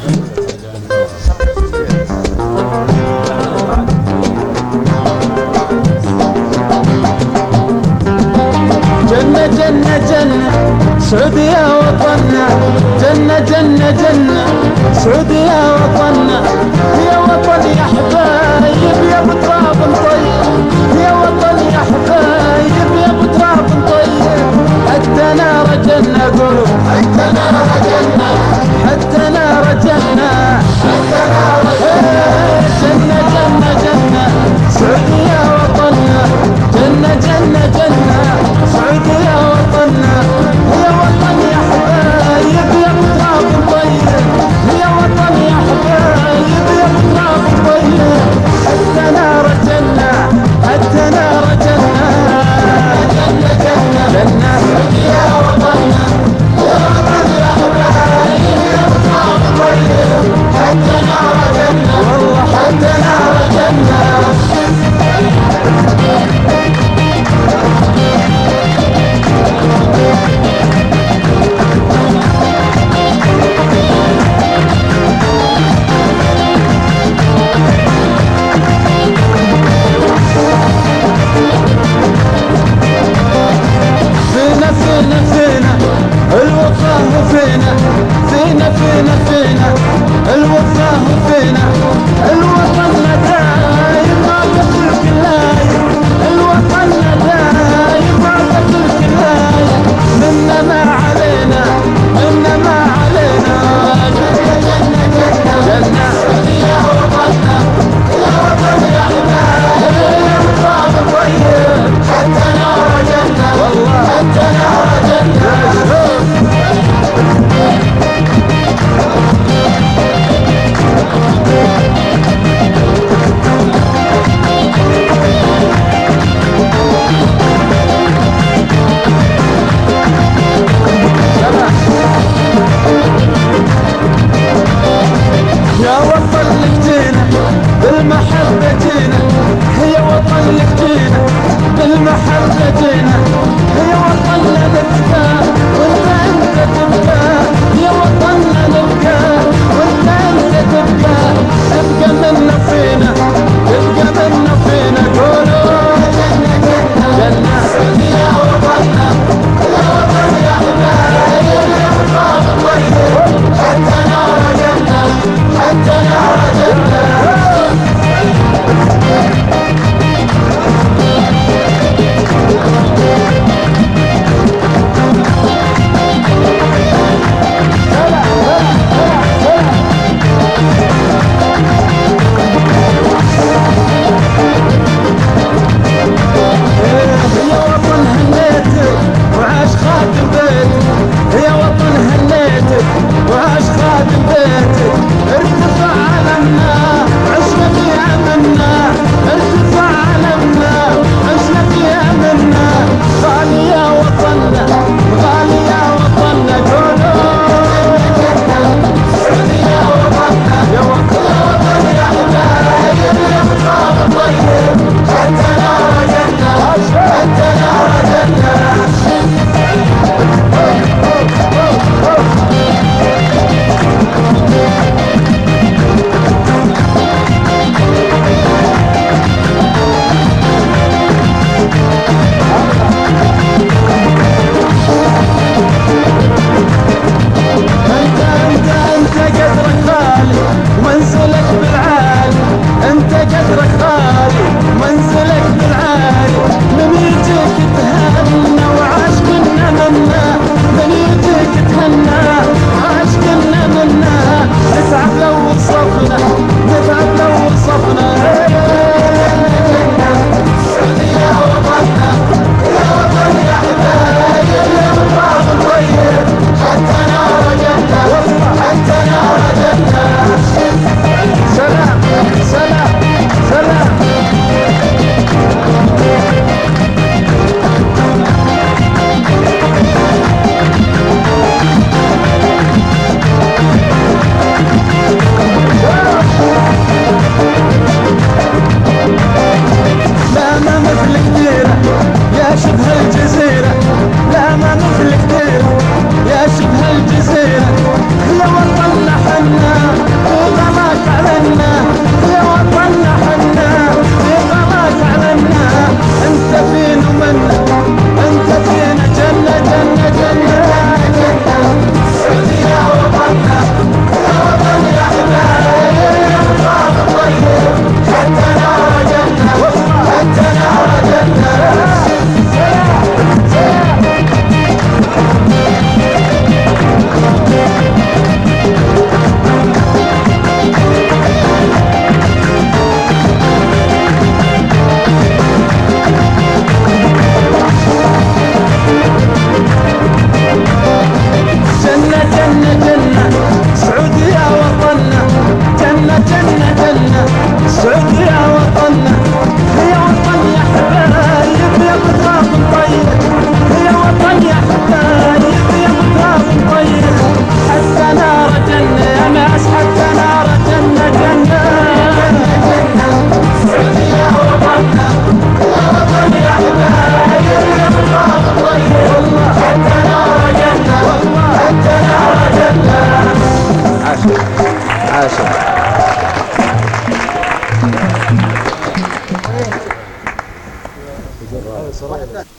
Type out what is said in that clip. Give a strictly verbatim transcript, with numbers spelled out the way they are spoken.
جنة جنة جنة سعودية وطننا، جنة جنة جنة سعودية وطننا، يا وطن يا حبايب يا ابو تراب طيب، يا وطن يا حبايب يا ابو تراب طيب، حتى نار جنة قولوا حتى نار جنة، حتى نار جنة، حتى نار جنة، جنة جنة سعودية وطننا، جنة جنة جنة سعودية وطننا، يا وطن يا حبايب يا ابو تراب طيب، يا وطن يا حبايب يا ابو تراب طيب، حتى نار جنة، حتى نار جنة، جنة جنة جنة سعودية وطننا، يا وطن يا حبايب يا ابو تراب طيب، حتى نار جنة، والله حتى نار جنة. فينا فينا فينا الوفاه فينا، فينا فينا فينا الوفاه فينا، الوطن دايم ما قتل كلايم، الوطن دايم ما قتل كلايم، منا ما علينا منا ما علينا، جنة جنة جنة سعودية وطننا، يا وطن يا حبايب يا تراب طيب، حتى نار جنة والله حتى نار جنة. سعودية وطننا جنة جنة جنة سعودية وطننا هي وطن يا حبايب يا بتراب طيب هي وطن يا حبايب يا بتراب طيب حتى نار جنة يا ناس حتى نار جنة جنة سعودية وطننا يا وطن يا حبايب يا بتراب طيب والله حتى نار جنة والله حتى نار جنة. عاشر عاشر